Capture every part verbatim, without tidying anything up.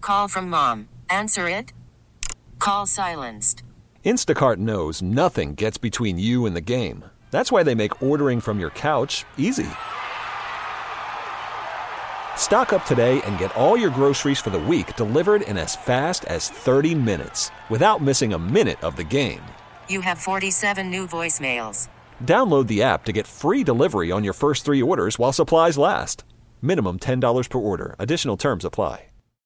call from mom. Answer it. Call silenced. Instacart knows nothing gets between you and the game. That's why they make ordering from your couch easy. Stock up today and get all your groceries for the week delivered in as fast as thirty minutes without missing a minute of the game. You have forty-seven new voicemails. Download the app to get free delivery on your first three orders while supplies last. Minimum ten dollars per order. Additional terms apply.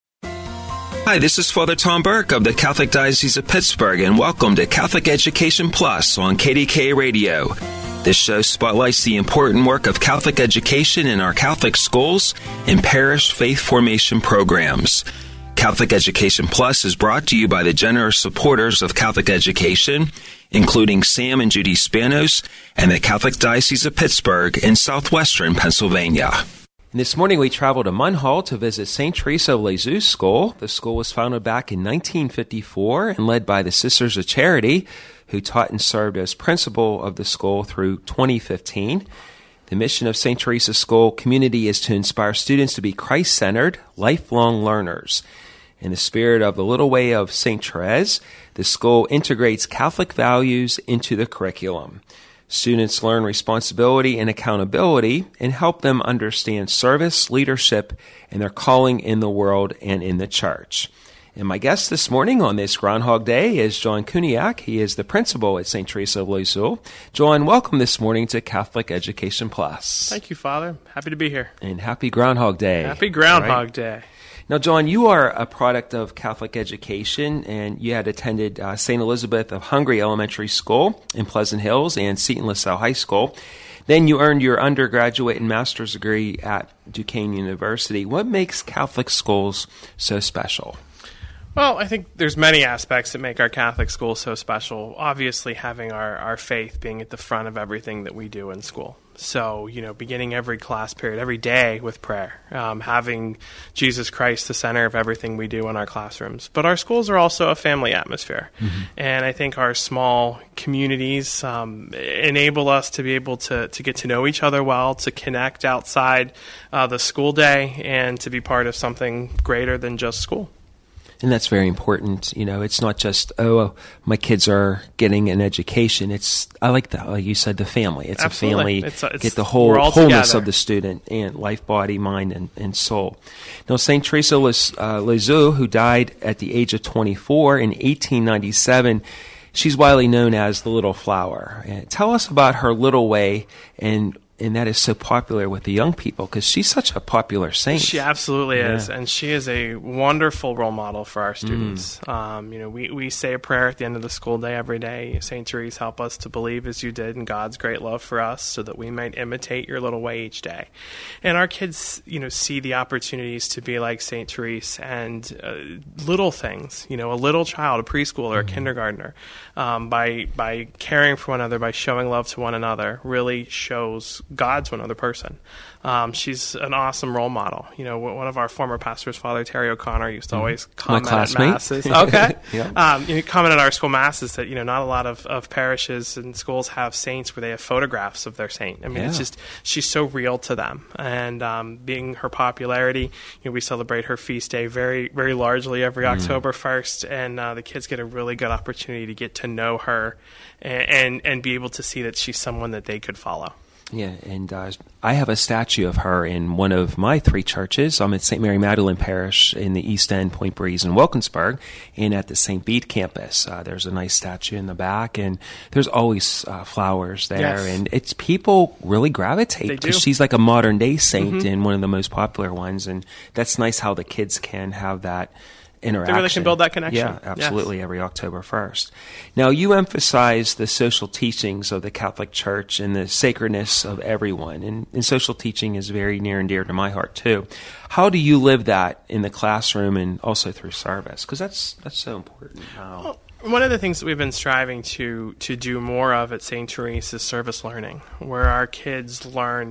Hi, this is Father Tom Burke of the Catholic Diocese of Pittsburgh, and welcome to Catholic Education Plus on K D K Radio. This show spotlights the important work of Catholic education in our Catholic schools and parish faith formation programs. Catholic Education Plus is brought to you by the generous supporters of Catholic education, including Sam and Judy Spanos and the Catholic Diocese of Pittsburgh in southwestern Pennsylvania. And this morning we traveled to Munhall to visit Saint Teresa of Lisieux School. The school was founded back in nineteen fifty-four and led by the Sisters of Charity, who taught and served as principal of the school through twenty fifteen. The mission of Saint Teresa School community is to inspire students to be Christ-centered, lifelong learners. In the spirit of the Little Way of Saint Therese, the school integrates Catholic values into the curriculum. Students learn responsibility and accountability and help them understand service, leadership, and their calling in the world and in the church. And my guest this morning on this Groundhog Day is John Kuniak. He is the principal at Saint Teresa of Lisieux. John, welcome this morning to Catholic Education Plus. Thank you, Father. Happy to be here. And happy Groundhog Day. Happy Groundhog right? Day. Now, John, you are a product of Catholic education, and you had attended uh, Saint Elizabeth of Hungary Elementary School in Pleasant Hills and Seton LaSalle High School. Then you earned your undergraduate and master's degree at Duquesne University. What makes Catholic schools so special? Well, I think there's many aspects that make our Catholic school so special. Obviously, having our, our faith being at the front of everything that we do in school. So, you know, beginning every class period, every day with prayer, um, having Jesus Christ the center of everything we do in our classrooms. But our schools are also a family atmosphere. Mm-hmm. And I think our small communities um, enable us to be able to, to get to know each other well, to connect outside uh, the school day, and to be part of something greater than just school. And that's very important. You know, it's not just, oh, my kids are getting an education. It's, I like that, like you said, the family. It's Absolutely. a family. It's a, it's, get the whole wholeness together. of the student and life, body, mind, and, and soul. Now, Saint Teresa was uh, Lisieux, who died at the age of twenty-four in eighteen ninety-seven. She's widely known as the Little Flower. And tell us about her little way, and and that is so popular with the young people because she's such a popular saint. She absolutely yeah. is, and she is a wonderful role model for our students. Mm. Um, you know, we, we say a prayer at the end of the school day every day. Saint Therese, help us to believe as you did in God's great love for us, so that we might imitate your little way each day. And our kids, you know, see the opportunities to be like Saint Therese, and uh, little things. You know, a little child, a preschooler, mm. a kindergartner, um, by by caring for one another, by showing love to one another, really shows God to another person. Um, she's an awesome role model. You know, one of our former pastors, Father Terry O'Connor, used to always comment at masses. Okay, yeah. um, you know, comment at our school masses that you know not a lot of, of parishes and schools have saints where they have photographs of their saint. I mean, yeah. it's just she's so real to them. And um, being her popularity, you know, we celebrate her feast day very, very largely every mm. October first, and uh, the kids get a really good opportunity to get to know her and, and and be able to see that she's someone that they could follow. Yeah, and uh, I have a statue of her in one of my three churches. I'm at Saint Mary Magdalene Parish in the East End, Point Breeze, and Wilkinsburg, and at the Saint Bede campus. Uh, there's a nice statue in the back, and there's always uh, flowers there, yes. and it's people really gravitate because she's like a modern day saint mm-hmm. and one of the most popular ones, and that's nice how the kids can have that interaction. They really can build that connection. Yeah, absolutely, yes. every October first. Now, you emphasize the social teachings of the Catholic Church and the sacredness of everyone, and, and social teaching is very near and dear to my heart, too. How do you live that in the classroom and also through service? Because that's, that's so important. Wow. Well, one of the things that we've been striving to, to do more of at Saint Therese is service learning, where our kids learn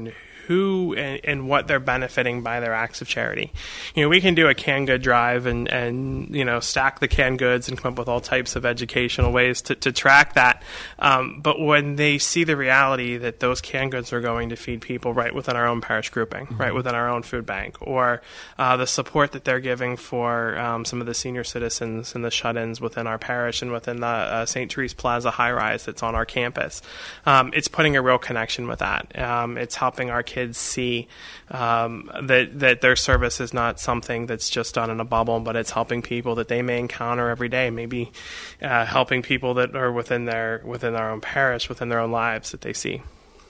who and, and what they're benefiting by their acts of charity. You know, we can do a canned good drive and, and you know, stack the canned goods and come up with all types of educational ways to, to track that. Um, but when they see the reality that those canned goods are going to feed people right within our own parish grouping, mm-hmm. right within our own food bank, or uh, the support that they're giving for um, some of the senior citizens and the shut-ins within our parish and within the uh, Saint Therese Plaza high-rise that's on our campus, um, it's putting a real connection with that. Um, it's helping our kids see um, that that their service is not something that's just done in a bubble, but it's helping people that they may encounter every day. Maybe uh, helping people that are within their within their own parish, within their own lives that they see.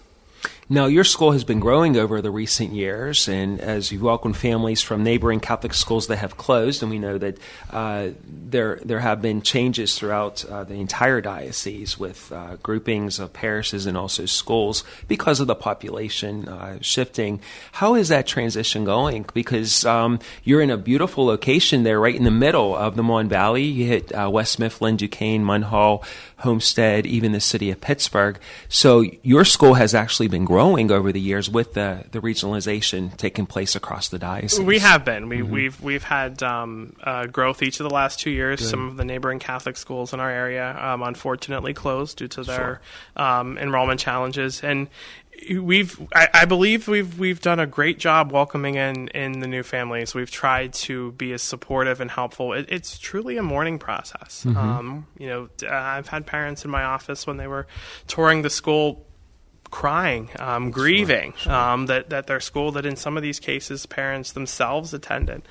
Now, your school has been growing over the recent years, and as you welcome families from neighboring Catholic schools that have closed, and we know that uh, there there have been changes throughout uh, the entire diocese with uh, groupings of parishes and also schools because of the population uh, shifting. How is that transition going? Because um, you're in a beautiful location there, right in the middle of the Mon Valley. You hit uh, West Mifflin, Duquesne, Munhall, Homestead, even the city of Pittsburgh. So your school has actually been growing over the years with the, the regionalization taking place across the diocese. We have been. We, mm-hmm. We've we've had um, uh, growth each of the last two years. Good. Some of the neighboring Catholic schools in our area um, unfortunately closed due to their sure. um, enrollment challenges. And we've I, I believe we've we've done a great job welcoming in in the new families. We've tried to be as supportive and helpful. It, it's truly a mourning process. Mm-hmm. Um, you know, I've had parents in my office when they were touring the school crying, um, grieving, sure, sure. Um, that, that their school that in some of these cases parents themselves attended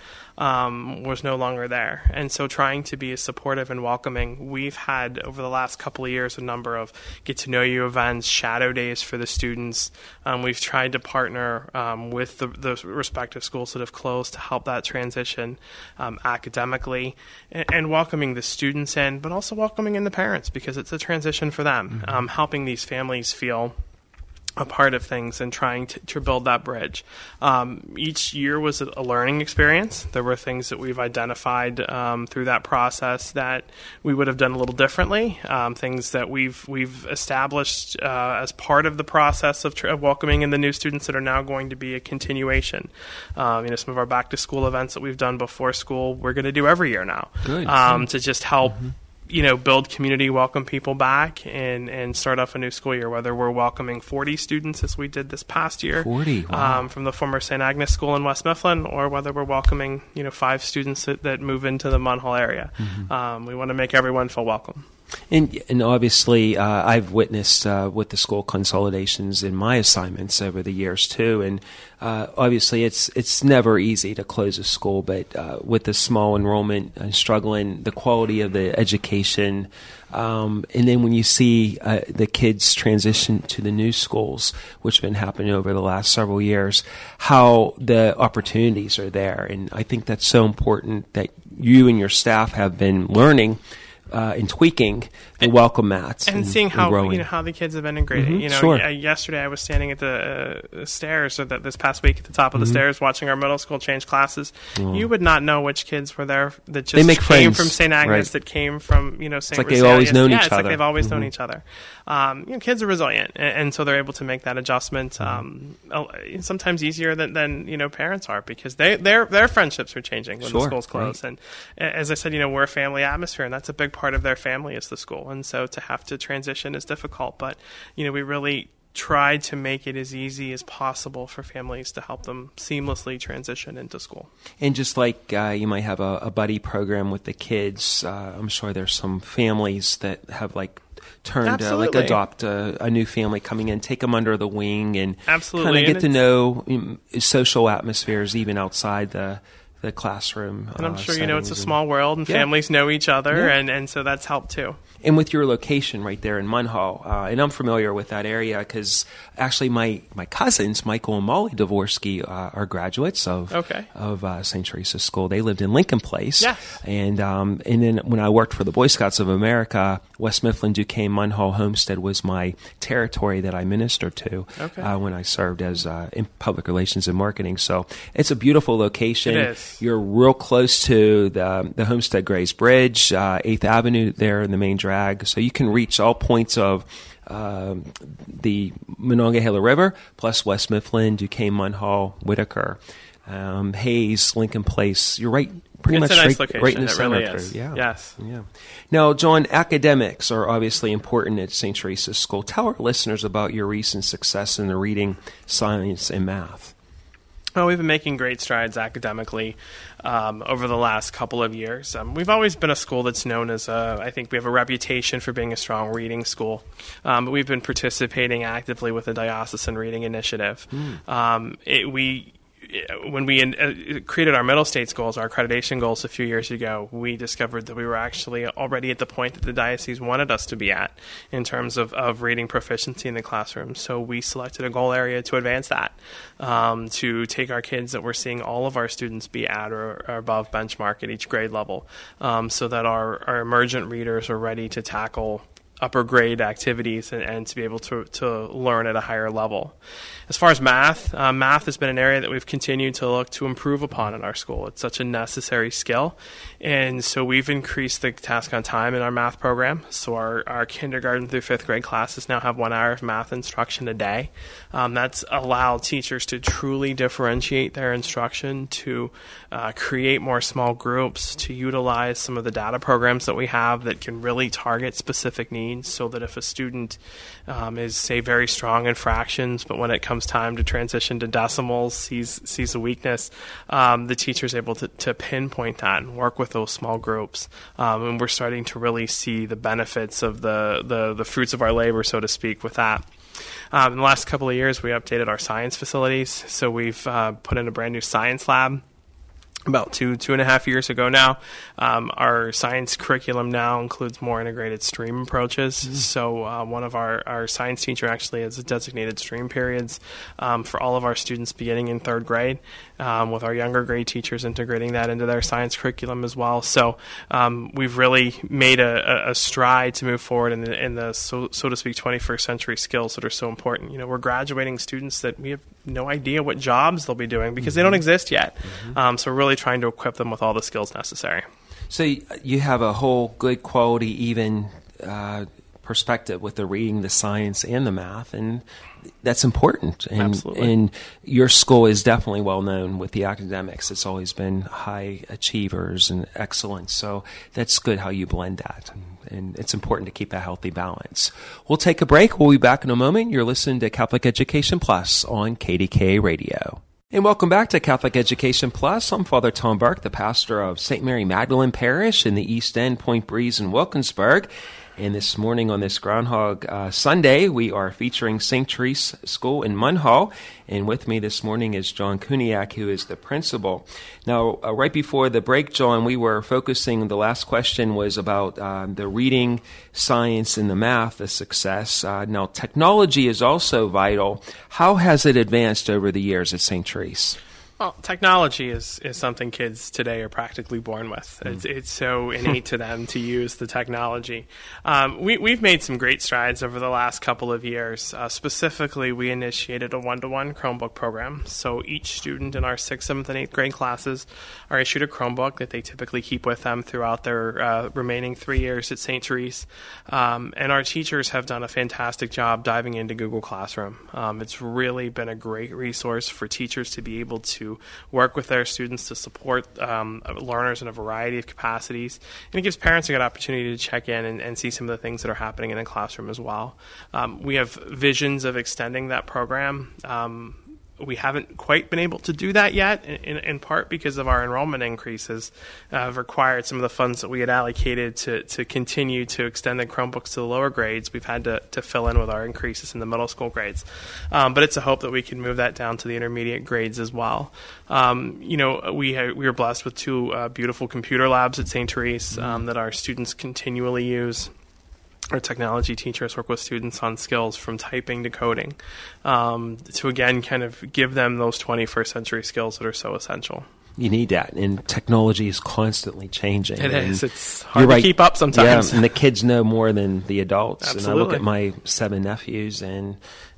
um, was no longer there. And so trying to be as supportive and welcoming, we've had over the last couple of years a number of get-to-know-you events, shadow days for the students. Um, we've tried to partner um, with the, the respective schools that have closed to help that transition um, academically and, and welcoming the students in, but also welcoming in the parents because it's a transition for them, mm-hmm. um, helping these families feel a part of things and trying to, to build that bridge. Um, each year was a learning experience. There were things that we've identified um, through that process that we would have done a little differently. Um, things that we've we've established uh, as part of the process of, tr- of welcoming in the new students that are now going to be a continuation. Um, you know, some of our back to school events that we've done before school, we're going to do every year now. Good. Um, to just help. Mm-hmm. you know, build community, welcome people back, and, and start off a new school year, whether we're welcoming forty students, as we did this past year, forty, wow. um, from the former Saint Agnes School in West Mifflin, or whether we're welcoming, you know, five students that, that move into the Munhall area. Mm-hmm. Um, we want to make everyone feel welcome. And, and obviously, uh, I've witnessed uh, with the school consolidations in my assignments over the years too. And uh, obviously, it's it's never easy to close a school, but uh, with the small enrollment and struggling, the quality of the education, um, and then when you see uh, the kids transition to the new schools, which have been happening over the last several years, how the opportunities are there. And I think that's so important that you and your staff have been learning Uh, and tweaking the and, welcome mats and, and seeing how and you know how the kids have integrated. Mm-hmm, you know, sure. y- yesterday I was standing at the uh, stairs, or that this past week at the top of the mm-hmm. stairs, watching our middle school change classes. Oh. You would not know which kids were there that just they make came friends. from Saint Agnes, right. that came from you know Saint It's like they've always known yeah, each it's other. like they've always mm-hmm. known each other. Um, you know, kids are resilient, and, and so they're able to make that adjustment. Mm-hmm. Um, sometimes easier than, than you know parents are, because they their their friendships are changing when sure. the schools close. Right. And as I said, you know, we're a family atmosphere, and that's a big part of their family is the school. And so to have to transition is difficult, but you know, we really tried to make it as easy as possible for families to help them seamlessly transition into school. And just like uh, you might have a, a buddy program with the kids, uh, I'm sure there's some families that have like turned uh, like adopt a, a new family coming in, take them under the wing, and absolutely kind of get to know um, social atmospheres even outside the the classroom. And I'm uh, sure you know it's a small world, and yeah. families know each other, yeah. and, and so that's helped too. And with your location right there in Munhall, uh, and I'm familiar with that area because actually my, my cousins, Michael and Molly Dvorsky, uh, are graduates of okay. of uh, Saint Teresa's School. They lived in Lincoln Place. Yes. And, um, and then when I worked for the Boy Scouts of America, West Mifflin, Duquesne, Munhall, Homestead was my territory that I ministered to okay. uh, when I served as uh, in public relations and marketing. So it's a beautiful location. It is. Yes. You're real close to the, the Homestead Grays Bridge, uh, eighth Avenue there in the main drag. So you can reach all points of um, the Monongahela River, plus West Mifflin, Duquesne, Munhall, Whitaker, um, Hayes, Lincoln Place. You're right. Pretty it's much a nice right, location. right in the it center. Really Through. is. Yeah. Yes. Yeah. Now, John, academics are obviously important at Saint Teresa's School. Tell our listeners about your recent success in the reading, science, and math. Well, we've been making great strides academically um, over the last couple of years. Um, we've always been a school that's known as a, I think we have a reputation for being a strong reading school. Um, but we've been participating actively with the Diocesan Reading Initiative. Mm. Um, it, we When we in, uh, created our middle states goals, our accreditation goals a few years ago, we discovered that we were actually already at the point that the diocese wanted us to be at in terms of, of reading proficiency in the classroom. So we selected a goal area to advance that, um, to take our kids that we're seeing all of our students be at or, or above benchmark at each grade level, um, so that our, our emergent readers are ready to tackle upper grade activities and, and to be able to, to learn at a higher level. As far as math, uh, math has been an area that we've continued to look to improve upon in our school. It's such a necessary skill. And so we've increased the task on time in our math program. So our, our kindergarten through fifth grade classes now have one hour of math instruction a day. Um, that's allowed teachers to truly differentiate their instruction, to uh, create more small groups, to utilize some of the data programs that we have that can really target specific needs, so that if a student um, is, say, very strong in fractions, but when it comes time to transition to decimals, sees sees a weakness, um, the teacher is able to, to pinpoint that and work with those small groups. Um, and we're starting to really see the benefits of the, the, the fruits of our labor, so to speak, with that. Um, in the last couple of years, we updated our science facilities. So we've uh, put in a brand new science lab about two, two and a half years ago now. Um, our science curriculum now includes more integrated stream approaches. Mm-hmm. So uh, one of our, our science teacher actually has designated stream periods um, for all of our students beginning in third grade, um, with our younger grade teachers integrating that into their science curriculum as well. So um, we've really made a, a stride to move forward in the, in the so, so to speak, twenty-first century skills that are so important. You know, we're graduating students that we have no idea what jobs they'll be doing because mm-hmm. they don't exist yet. Mm-hmm. Um, so we're really trying to equip them with all the skills necessary. So you have a whole good quality, even uh, perspective with the reading, the science, and the math, and that's important. And, Absolutely. And your school is definitely well known with the academics. It's always been high achievers and excellence. So that's good how you blend that. And it's important to keep a healthy balance. We'll take a break. We'll be back in a moment. You're listening to Catholic Education Plus on K D K A Radio. And welcome back to Catholic Education Plus. I'm Father Tom Burke, the pastor of Saint Mary Magdalene Parish in the East End, Point Breeze, and Wilkinsburg. And this morning on this Groundhog uh, Sunday, we are featuring Saint Teresa School in Munhall. And with me this morning is John Kuniak, who is the principal. Now, uh, right before the break, John, we were focusing, the last question was about uh, the reading, science, and the math, the success. Uh, now, technology is also vital. How has it advanced over the years at Saint Teresa? Well, technology is, is something kids today are practically born with. Mm. It's, it's so innate to them to use the technology. Um, we, we've made some great strides over the last couple of years. Uh, specifically, we initiated a one-to-one Chromebook program. So each student in our sixth, seventh, and eighth grade classes are issued a Chromebook that they typically keep with them throughout their uh, remaining three years at Saint Teresa. Um, and our teachers have done a fantastic job diving into Google Classroom. Um, it's really been a great resource for teachers to be able to work with their students to support um, learners in a variety of capacities. And it gives parents a good opportunity to check in and, and see some of the things that are happening in the classroom as well. Um, we have visions of extending that program. Um, we haven't quite been able to do that yet, in, in, in part because of our enrollment increases uh, have required some of the funds that we had allocated to, to continue to extend the Chromebooks to the lower grades. We've had to, to fill in with our increases in the middle school grades. Um, but it's a hope that we can move that down to the intermediate grades as well. Um, you know, we ha- we were blessed with two uh, beautiful computer labs at Saint Teresa um, that our students continually use. Our technology teachers work with students on skills from typing to coding um, to, again, kind of give them those twenty-first century skills that are so essential. You need that, and technology is constantly changing. It and is. It's hard to right. keep up sometimes. Yeah, and the kids know more than the adults. Absolutely. And I look at my seven nephews, and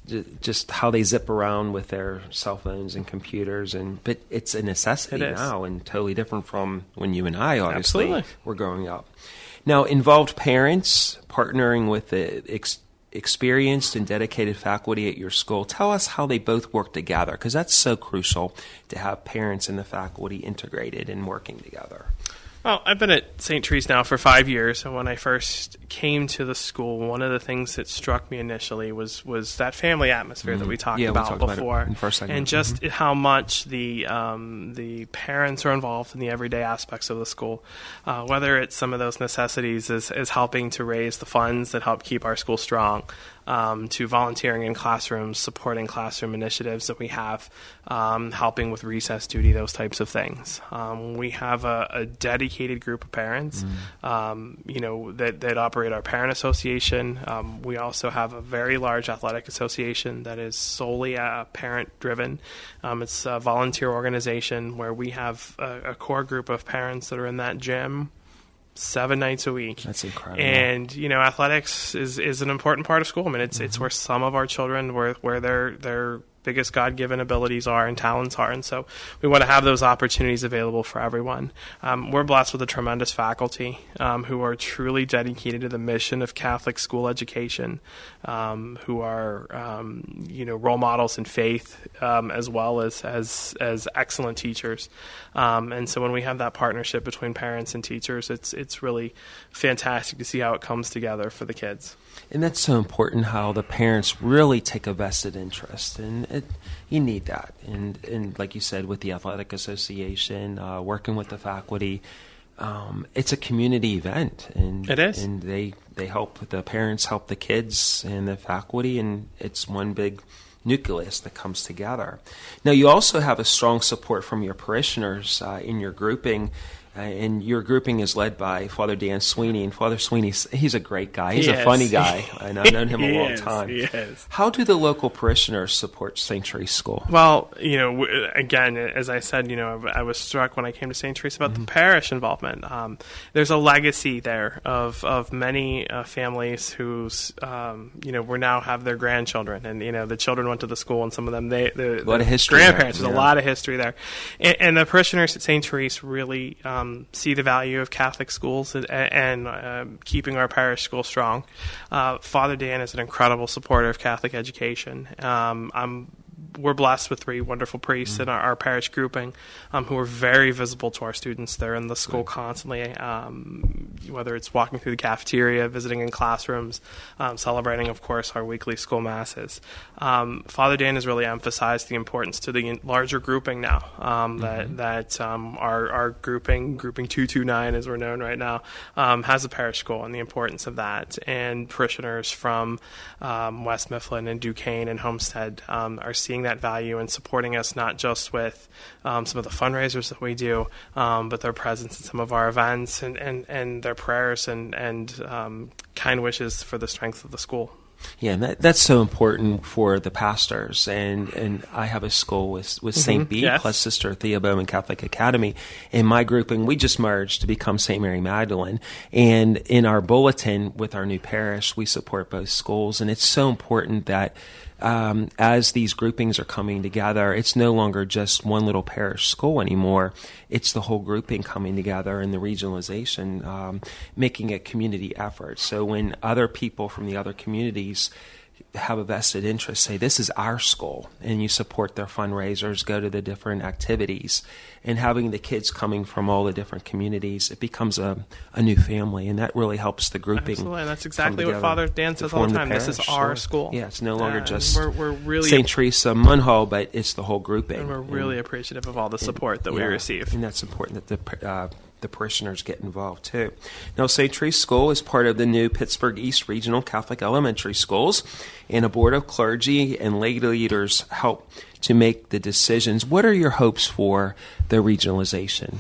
just how they zip around with their cell phones and computers, and but it's a necessity It is. now, and totally different from when you and I obviously Absolutely. were growing up. Now, involved parents partnering with the ex- experienced and dedicated faculty at your school. Tell us how they both work together, because that's so crucial to have parents and the faculty integrated and working together. Well, I've been at Saint Therese now for five years, and when I first came to the school, one of the things that struck me initially was was that family atmosphere that we talked Yeah, we about talked about it before, in the first segment. and just how much the um, the parents are involved in the everyday aspects of the school, uh, whether it's some of those necessities is, is helping to raise the funds that help keep our school strong, um, to volunteering in classrooms, supporting classroom initiatives that we have, um, helping with recess duty, those types of things. Um, we have a, a dedicated group of parents, mm. um, you know, that, that operate our parent association. Um, we also have a very large athletic association that is solely uh, parent-driven. Um, it's a volunteer organization where we have a, a core group of parents that are in that gym seven nights a week. That's incredible. And, you know, athletics is, is an important part of school. I mean, it's mm-hmm. it's where some of our children, where where their their biggest God-given abilities are and talents are. And so we want to have those opportunities available for everyone. Um, we're blessed with a tremendous faculty um, who are truly dedicated to the mission of Catholic school education, um, who are, um, you know, role models in faith, um, as well as, as, as excellent teachers. Um, and so when we have that partnership between parents and teachers, it's, it's really fantastic to see how it comes together for the kids. And that's so important, how the parents really take a vested interest, and it, you need that. And, and like you said, with the Athletic Association, uh, working with the faculty, um, it's a community event. And, it is. And they, they help, the parents help the kids and the faculty, and it's one big nucleus that comes together. Now, you also have a strong support from your parishioners uh, in your grouping. Uh, and your grouping is led by Father Dan Sweeney. And Father Sweeney, he's a great guy. He's he a is. funny guy. And I've known him a long is. time. He is. How do the local parishioners support Saint Therese School? Well, you know, w- again, as I said, you know, I was struck when I came to Saint Therese about mm-hmm. the parish involvement. Um, there's a legacy there of of many uh, families whose, um, you know, we now have their grandchildren, and you know, the children went to the school, and some of them, they, the, a lot the of history grandparents. there. There's Yeah. a lot of history there, and, and the parishioners at Saint Therese really um, see the value of Catholic schools and, and uh, keeping our parish school strong. Uh, Father Dan is an incredible supporter of Catholic education. Um, I'm We're blessed with three wonderful priests mm-hmm. in our, our parish grouping um, who are very visible to our students. They're in the school right. constantly, um, whether it's walking through the cafeteria, visiting in classrooms, um, celebrating, of course, our weekly school masses. Um, Father Dan has really emphasized the importance to the larger grouping now, um, mm-hmm. that, that um, our, our grouping, grouping two two nine as we're known right now, um, has a parish school, and the importance of that. And parishioners from um, West Mifflin and Duquesne and Homestead um, are seeing that value and supporting us, not just with um, some of the fundraisers that we do, um, but their presence at some of our events, and, and, and their prayers and, and um, kind wishes for the strength of the school. Yeah, and that, that's so important for the pastors. And, and I have a school with, with Saint Mm-hmm. B yes. plus Sister Thea Bowman Catholic Academy. In my grouping, we just merged to become Saint Mary Magdalene. And in our bulletin with our new parish, we support both schools. And it's so important that Um, as these groupings are coming together, it's no longer just one little parish school anymore. It's the whole grouping coming together, and the regionalization, um, making a community effort. So when other people from the other communities have a vested interest, say, this is our school, and you support their fundraisers, go to the different activities, and having the kids coming from all the different communities, it becomes a, a new family, and that really helps the grouping. Absolutely, and that's exactly what Father Dan says all the time. This is our school. Yeah, it's no longer uh, just we're, we're really Saint Teresa Munhall, but it's the whole grouping. And we're really and, appreciative of all the support that yeah, we receive. And that's important that the uh, the parishioners get involved too. Now, Saint Therese School is part of the new Pittsburgh East Regional Catholic Elementary Schools, and a board of clergy and lay leaders help to make the decisions. What are your hopes for the regionalization?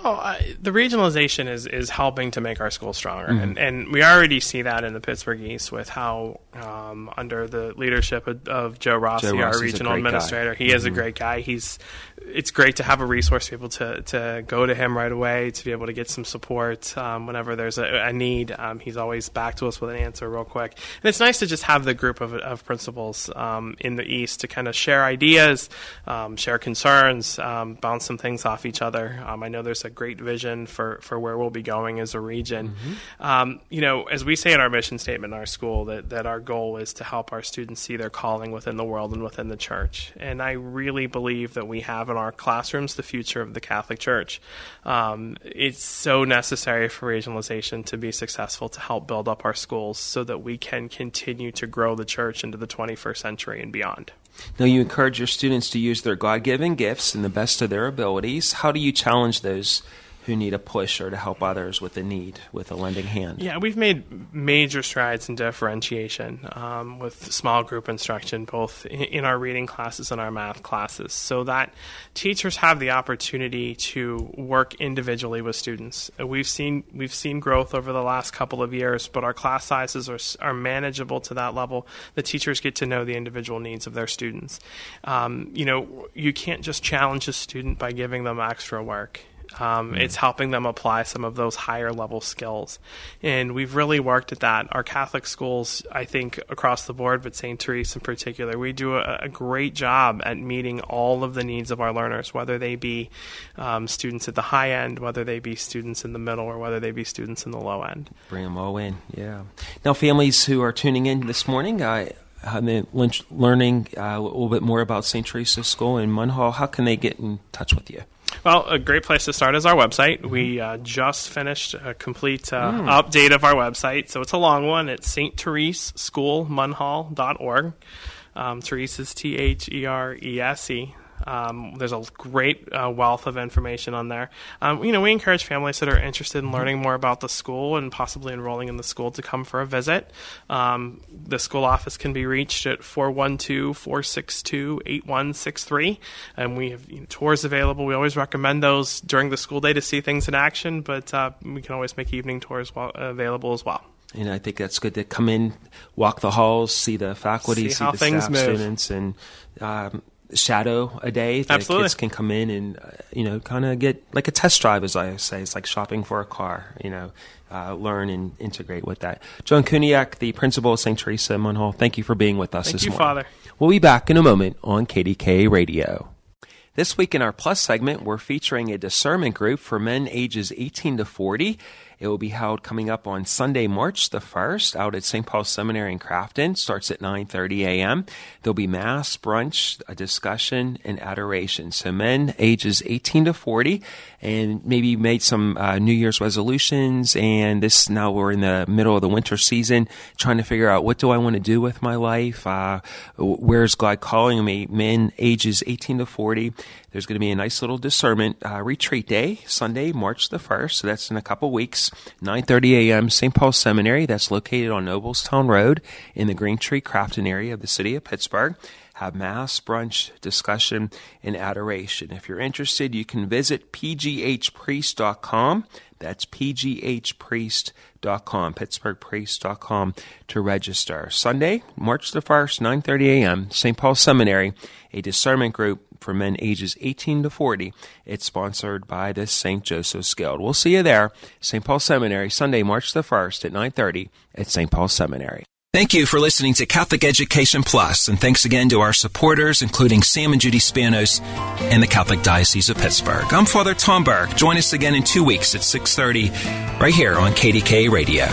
Well, uh, the regionalization is, is helping to make our schools stronger, Mm-hmm. and, and we already see that in the Pittsburgh East with how, um, under the leadership of, of Joe Rossi, Joe our Rossi's a regional great guy. administrator, he is a Mm-hmm. great guy. He's it's great to have a resource to be able to, to go to him right away, to be able to get some support um, whenever there's a, a need. Um, he's always back to us with an answer real quick. And it's nice to just have the group of, of principals um, in the East to kind of share ideas, um, share concerns, um, bounce some things off each other. Um, I know there's a great vision for, for where we'll be going as a region. Mm-hmm. Um, you know, as we say in our mission statement in our school, that, that our goal is to help our students see their calling within the world and within the church. And I really believe that we have in our classrooms the future of the Catholic Church. Um, it's so necessary for regionalization to be successful, to help build up our schools so that we can continue to grow the church into the twenty-first century and beyond. Now, you encourage your students to use their God-given gifts in the best of their abilities. How do you challenge those who need a push or to help others with a need, with a lending hand? Yeah, we've made major strides in differentiation um, with small group instruction, both in, in our reading classes and our math classes, so that teachers have the opportunity to work individually with students. We've seen we've seen growth over the last couple of years, but our class sizes are, are manageable to that level. The teachers get to know the individual needs of their students. Um, you know, you can't just challenge a student by giving them extra work. Um, mm. It's helping them apply some of those higher level skills. And we've really worked at that. Our Catholic schools, I think, across the board, but Saint Therese in particular, we do a, a great job at meeting all of the needs of our learners, whether they be um, students at the high end, whether they be students in the middle, or whether they be students in the low end. Bring them all in, yeah. Now, families who are tuning in this morning, I have been learning uh, a little bit more about Saint Teresa's School in Munhall. How can they get in touch with you? Well, a great place to start is our website. Mm-hmm. We uh, just finished a complete uh, mm. update of our website, so it's a long one. It's Saint Therese School Munhall dot org. Um, Therese is T H E R E S E. Um, there's a great uh, wealth of information on there. Um, you know, we encourage families that are interested in learning more about the school and possibly enrolling in the school to come for a visit. Um, the school office can be reached at four one two, four six two, eight one six three, and we have you know, tours available. We always recommend those during the school day to see things in action, but uh, we can always make evening tours well, available as well. And I think that's good to come in, walk the halls, see the faculty, see, see the staff move. students, and um, shadow a day. The Absolutely. Kids can come in and, uh, you know, kind of get like a test drive, as I say. It's like shopping for a car, you know, uh, learn and integrate with that. Joan Kuniak, the principal of Saint Teresa Munhall, thank you for being with us thank this you, morning. Father. We'll be back in a moment on K D K Radio. This week in our Plus segment, we're featuring a discernment group for men ages eighteen to forty. It will be held coming up on Sunday, March the first, out at Saint Paul's Seminary in Crafton. Starts at nine thirty a.m. There'll be mass, brunch, a discussion, and adoration. So men ages eighteen to forty, and maybe you made some uh, New Year's resolutions, and this now we're in the middle of the winter season, trying to figure out what do I want to do with my life? Uh, where's God calling me? Men ages eighteen to forty. There's going to be a nice little discernment uh, retreat day, Sunday, March the first. So that's in a couple weeks, nine thirty a.m., Saint Paul's Seminary. That's located on Noblestown Road in the Green Tree, Crafton area of the city of Pittsburgh. Have mass, brunch, discussion, and adoration. If you're interested, you can visit p g h priest dot com. That's p g h priest dot com, pittsburgh priest dot com to register. Sunday, March the first, nine thirty a.m., Saint Paul's Seminary, a discernment group for men ages eighteen to forty. It's sponsored by the Saint Joseph's Guild. We'll see you there, Saint Paul's Seminary, Sunday, March the first at nine thirty at Saint Paul's Seminary. Thank you for listening to Catholic Education Plus, and thanks again to our supporters, including Sam and Judy Spanos and the Catholic Diocese of Pittsburgh. I'm Father Tom Burke. Join us again in two weeks at six thirty right here on K D K Radio.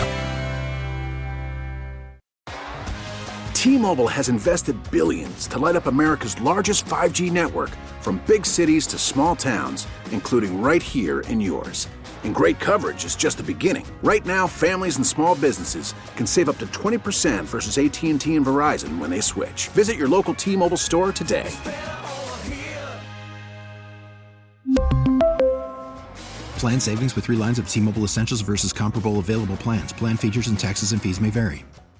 T-Mobile has invested billions to light up America's largest five G network, from big cities to small towns, including right here in yours. And great coverage is just the beginning. Right now, families and small businesses can save up to twenty percent versus A T and T and Verizon when they switch. Visit your local T-Mobile store today. Plan savings with three lines of T-Mobile Essentials versus comparable available plans. Plan features and taxes and fees may vary.